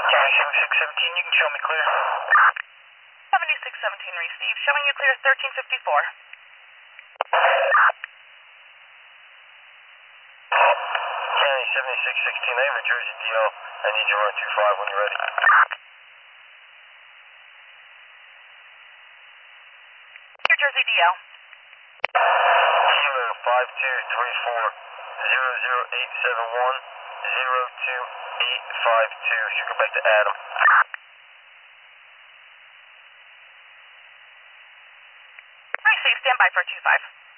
County 7617, you can show me clear. 7617 received, showing you clear 1354. County 7616, I have a Jersey DL. I need you to run 25 when you're ready. New Jersey DL. Kilo 5234 00871 02852. Should go back to Adam. Received, stand by for 25.